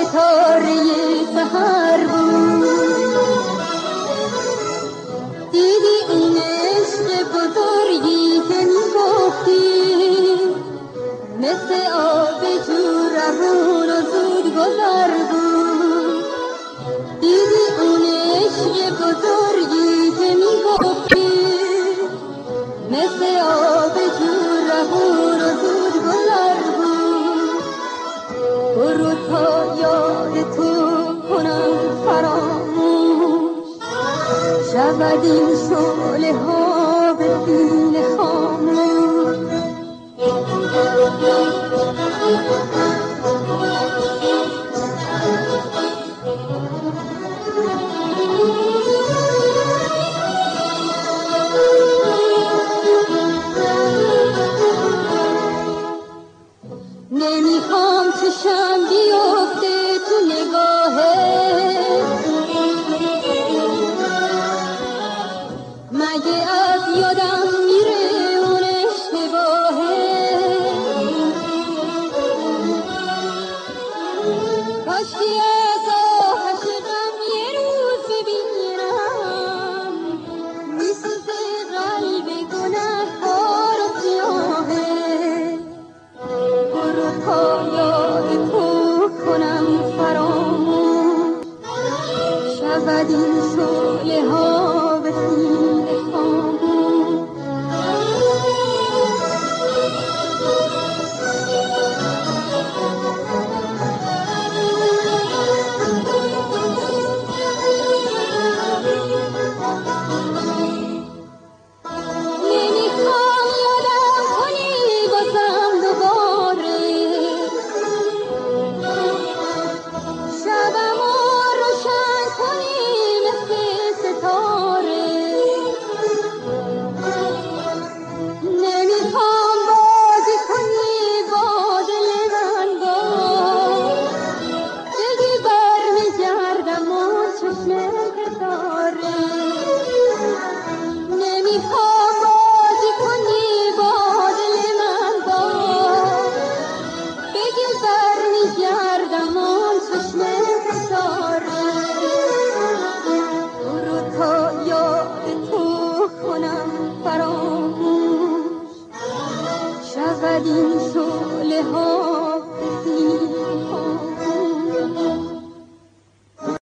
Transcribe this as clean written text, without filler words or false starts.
ستاره سحر بود. دیدی این عشق بزرگی که میگفتی، مثل آب جو روون و زود گذر بود. دیدی اون عشق بزرگی که میگفتی، مثل آب جو روون و زود گذر بود. برو تا یاد تو کنم فراموش، شود این شعله ها به سینه خاموش. نمیخوام چشم بیفته تو نگاهت، مگه از یادم میره اون اشتباهت. کاشکی از آتش غم یه روز ببینم، میسوزه قلب گنه‌کار و سیاهت. برو تا یاد تو کنم فراموش، شود این شعله ها به سینه خاموش. نمیخوام یادم کنی بازم دوباره، شبم رو روشن کنی مثل ستاره. نمیخوام بازی کنی با دل من، باز بگی برمیگردم و چشم ستاره. نمیخوام بازی کنی با دل من، باز بگی برمیگردم و چشم ستاره. برو تا یاد تو کنم فراموش، شود این